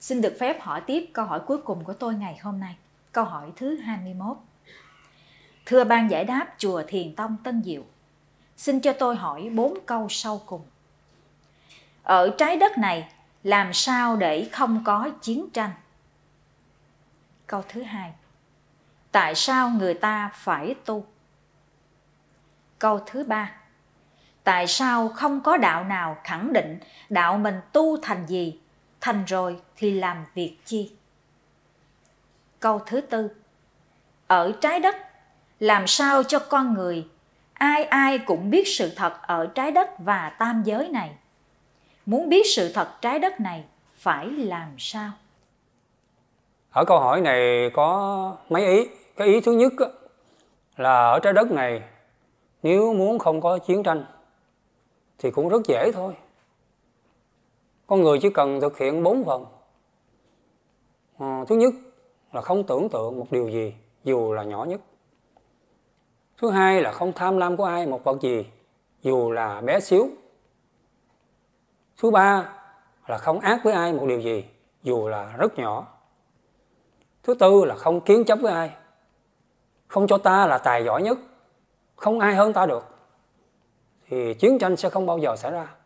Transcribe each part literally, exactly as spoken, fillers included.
Xin được phép hỏi tiếp câu hỏi cuối cùng của tôi ngày hôm nay. Câu hỏi thứ hai mươi mốt. Thưa ban giải đáp chùa Thiền Tông Tân Diệu, xin cho tôi hỏi bốn câu sau cùng. Ở trái đất này, làm sao để không có chiến tranh? Câu thứ hai. Tại sao người ta phải tu? Câu thứ ba. Tại sao không có đạo nào khẳng định đạo mình tu thành gì, thành rồi thì làm việc chi? Câu thứ tư. Ở trái đất, làm sao cho con người, ai ai cũng biết sự thật ở trái đất và tam giới này? Muốn biết sự thật trái đất này, phải làm sao? Ở câu hỏi này có mấy ý. Cái ý thứ nhất là ở trái đất này, nếu muốn không có chiến tranh thì cũng rất dễ thôi. Con người chỉ cần thực hiện bốn phần. À, thứ nhất là không tưởng tượng một điều gì dù là nhỏ nhất. Thứ hai là không tham lam của ai một vật gì dù là bé xíu. Thứ ba là không ác với ai một điều gì dù là rất nhỏ. Thứ tư là không kiến chấp với ai. Không cho ta là tài giỏi nhất, không ai hơn ta được, thì chiến tranh sẽ không bao giờ xảy ra.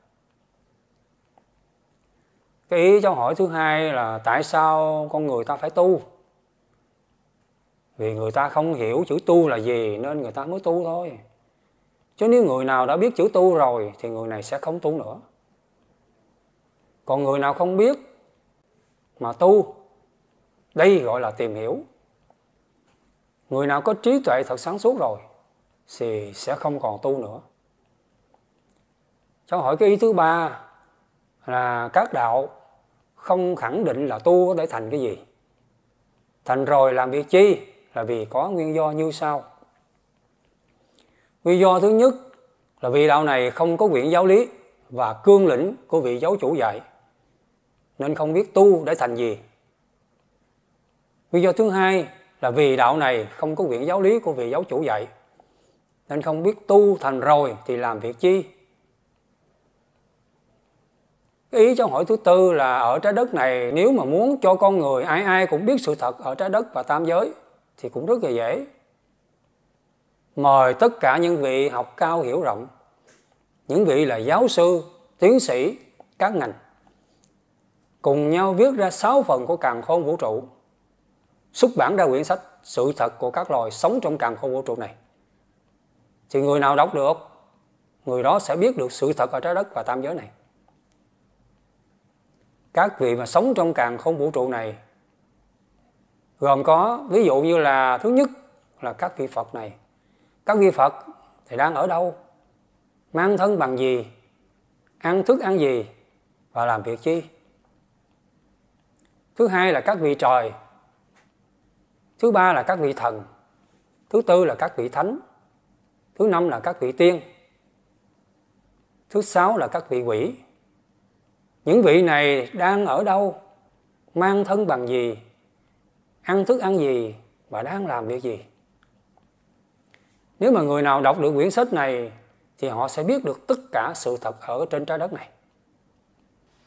Cái ý cho hỏi thứ hai là tại sao con người ta phải tu? Vì người ta không hiểu chữ tu là gì nên người ta mới tu thôi. Chứ nếu người nào đã biết chữ tu rồi thì người này sẽ không tu nữa. Còn người nào không biết mà tu, đây gọi là tìm hiểu. Người nào có trí tuệ thật sáng suốt rồi thì sẽ không còn tu nữa. Cháu hỏi cái ý thứ ba là các đạo không khẳng định là tu để thành cái gì. Thành rồi làm việc chi là vì có nguyên do như sau. Nguyên do thứ nhất là vì đạo này không có quyển giáo lý và cương lĩnh của vị giáo chủ dạy, nên không biết tu để thành gì. Nguyên do thứ hai là vì đạo này không có quyển giáo lý của vị giáo chủ dạy, nên không biết tu thành rồi thì làm việc chi. Cái ý cho hỏi thứ tư là ở trái đất này, nếu mà muốn cho con người ai ai cũng biết sự thật ở trái đất và tam giới thì cũng rất là dễ. Mời tất cả những vị học cao hiểu rộng, những vị là giáo sư, tiến sĩ, các ngành, cùng nhau viết ra sáu phần của càn khôn vũ trụ, xuất bản ra quyển sách Sự thật của các loài sống trong càn khôn vũ trụ này. Thì người nào đọc được, người đó sẽ biết được sự thật ở trái đất và tam giới này. Các vị mà sống trong càn khôn vũ trụ này gồm có, ví dụ như là thứ nhất là các vị Phật này. Các vị Phật thì đang ở đâu, mang thân bằng gì, ăn thức ăn gì và làm việc chi. Thứ hai là các vị trời. Thứ ba là các vị thần. Thứ tư là các vị thánh. Thứ năm là các vị tiên. Thứ sáu là các vị quỷ. Những vị này đang ở đâu, mang thân bằng gì, ăn thức ăn gì và đang làm việc gì. Nếu mà người nào đọc được quyển sách này thì họ sẽ biết được tất cả sự thật ở trên trái đất này.